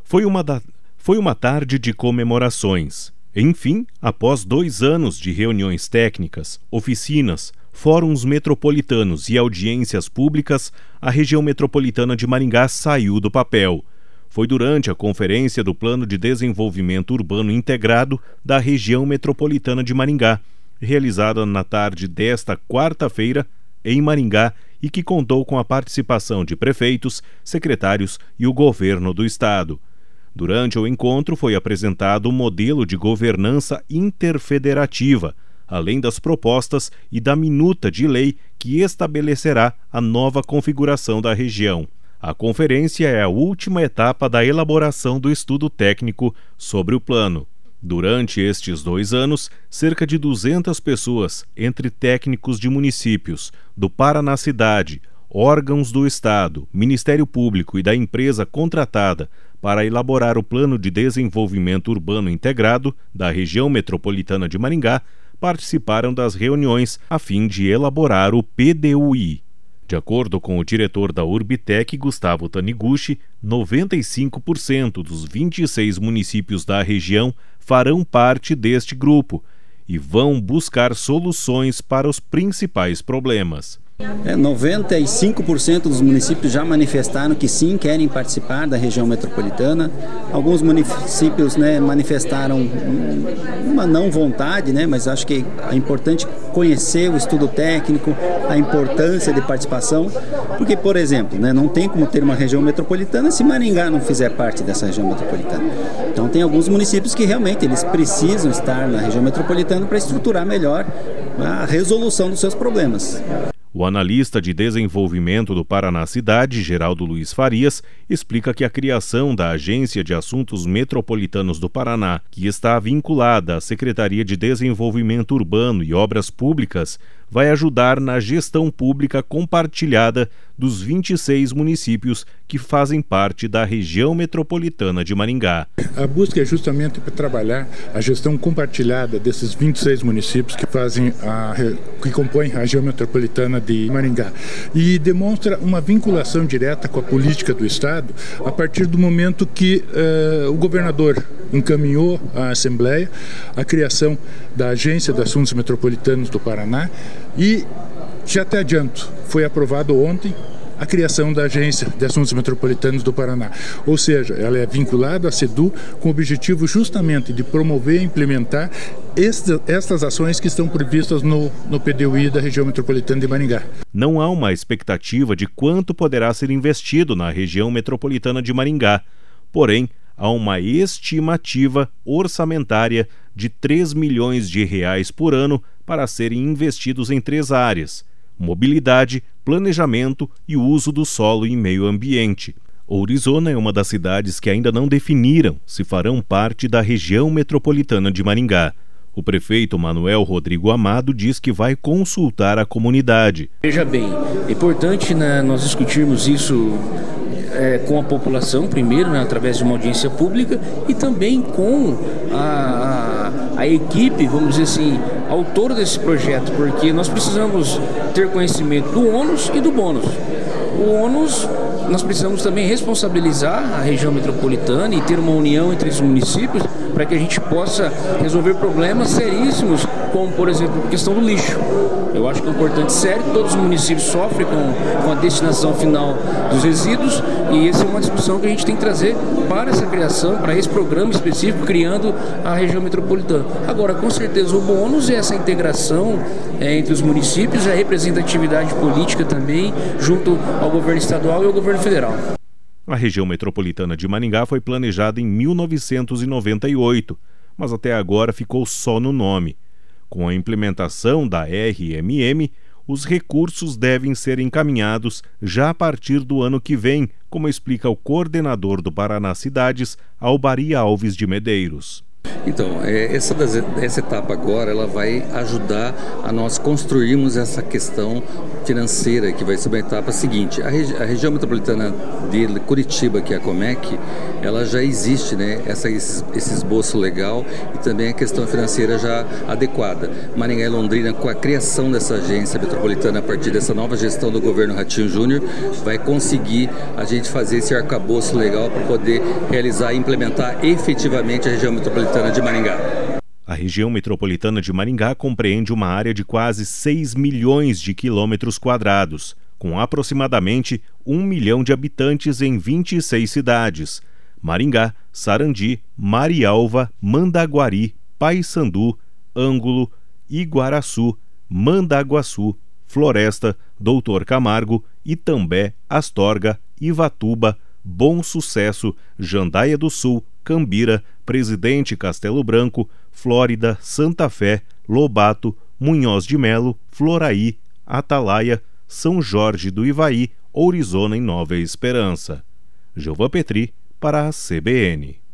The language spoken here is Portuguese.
Foi uma tarde de comemorações. Enfim, após 2 anos de reuniões técnicas, oficinas, fóruns metropolitanos e audiências públicas, a região metropolitana de Maringá saiu do papel. Foi durante a Conferência do Plano de Desenvolvimento Urbano Integrado da região metropolitana de Maringá, realizada na tarde desta quarta-feira em Maringá e que contou com a participação de prefeitos, secretários e o governo do estado. Durante o encontro foi apresentado um modelo de governança interfederativa, além das propostas e da minuta de lei que estabelecerá a nova configuração da região. A conferência é a última etapa da elaboração do estudo técnico sobre o plano. Durante estes 2 anos, cerca de 200 pessoas, entre técnicos de municípios, do Paraná Cidade, órgãos do Estado, Ministério Público e da empresa contratada para elaborar o Plano de Desenvolvimento Urbano Integrado da região metropolitana de Maringá, participaram das reuniões a fim de elaborar o PDUI. De acordo com o diretor da Urbitec, Gustavo Taniguchi, 95% dos 26 municípios da região farão parte deste grupo e vão buscar soluções para os principais problemas. 95% dos municípios já manifestaram que sim, querem participar da região metropolitana. Alguns municípios manifestaram uma não vontade, mas acho que é importante conhecer o estudo técnico, a importância de participação, porque, por exemplo, não tem como ter uma região metropolitana se Maringá não fizer parte dessa região metropolitana. Então tem alguns municípios que realmente eles precisam estar na região metropolitana para estruturar melhor a resolução dos seus problemas. O analista de desenvolvimento do Paraná Cidade, Geraldo Luiz Farias, explica que a criação da Agência de Assuntos Metropolitanos do Paraná, que está vinculada à Secretaria de Desenvolvimento Urbano e Obras Públicas, vai ajudar na gestão pública compartilhada dos 26 municípios que fazem parte da região metropolitana de Maringá. A busca é justamente para trabalhar a gestão compartilhada desses 26 municípios que compõem a região metropolitana de Maringá e demonstra uma vinculação direta com a política do Estado a partir do momento que o governador encaminhou à Assembleia a criação da Agência de Assuntos Metropolitanos do Paraná e, já até adianto, foi aprovado ontem a criação da Agência de Assuntos Metropolitanos do Paraná. Ou seja, ela é vinculada à SEDU com o objetivo justamente de promover e implementar estas ações que estão previstas no PDUI da região metropolitana de Maringá. Não há uma expectativa de quanto poderá ser investido na região metropolitana de Maringá. Porém, há uma estimativa orçamentária de R$3 milhões por ano para serem investidos em 3 áreas: mobilidade, planejamento e uso do solo e meio ambiente. Ourizona é uma das cidades que ainda não definiram se farão parte da região metropolitana de Maringá. O prefeito Manuel Rodrigo Amado diz que vai consultar a comunidade. Veja bem, é importante nós discutirmos isso com a população primeiro, através de uma audiência pública, e também com a equipe, vamos dizer assim, autora desse projeto, porque nós precisamos ter conhecimento do ônus e do bônus. O ônus, nós precisamos também responsabilizar a região metropolitana e ter uma união entre os municípios para que a gente possa resolver problemas seríssimos, como, por exemplo, a questão do lixo. Eu acho que é um importante sério, todos os municípios sofrem com a destinação final dos resíduos, e essa é uma discussão que a gente tem que trazer para essa criação, para esse programa específico, criando a região metropolitana. Agora, com certeza, o bônus é essa integração entre os municípios, a representatividade política também, junto ao governo estadual e ao governo federal. A região metropolitana de Maringá foi planejada em 1998, mas até agora ficou só no nome. Com a implementação da RMM, os recursos devem ser encaminhados já a partir do ano que vem, como explica o coordenador do Paraná Cidades, Albari Alves de Medeiros. Então, essa etapa agora, ela vai ajudar a nós construirmos essa questão financeira, que vai ser uma etapa seguinte. A região metropolitana de Curitiba, que é a Comec, ela já existe, né, esse esboço legal e também a questão financeira já adequada. Maringá e Londrina, com a criação dessa agência metropolitana a partir dessa nova gestão do governo Ratinho Júnior, vai conseguir a gente fazer esse arcabouço legal para poder realizar e implementar efetivamente a região metropolitana de Maringá. A região metropolitana de Maringá compreende uma área de quase 6 milhões de quilômetros quadrados, com aproximadamente 1 milhão de habitantes em 26 cidades: Maringá, Sarandi, Marialva, Mandaguari, Paiçandu, Ângulo, Iguaraçu, Mandaguaçu, Floresta, Doutor Camargo, Itambé, Astorga, Ivatuba, Bom Sucesso, Jandaia do Sul, Cambira, Presidente Castelo Branco, Flórida, Santa Fé, Lobato, Munhoz de Melo, Floraí, Atalaia, São Jorge do Ivaí, Ourizona e Nova Esperança. Gilvan Petri para a CBN.